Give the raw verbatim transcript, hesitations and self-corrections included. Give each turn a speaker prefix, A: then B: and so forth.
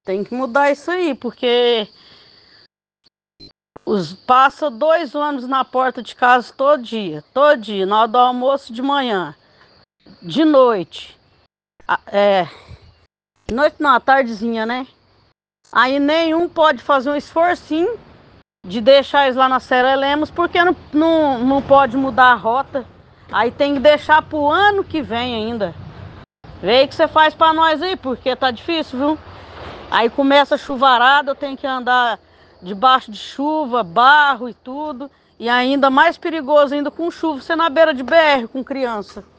A: Tem que mudar isso aí, porque os passa dois ônibus na porta de casa todo dia, todo dia, na hora do almoço de manhã, de noite, a- é, noite não, à tardezinha, né? Aí nenhum pode fazer um esforcinho de deixar eles lá na Cera Lemos, porque não, não, não pode mudar a rota. Aí tem que deixar pro ano que vem ainda. Vê aí o que você faz pra nós aí, porque tá difícil, viu? Aí começa a chuvarada, eu tenho que andar debaixo de chuva, barro e tudo. E ainda mais perigoso ainda com chuva, você na beira de B R com criança.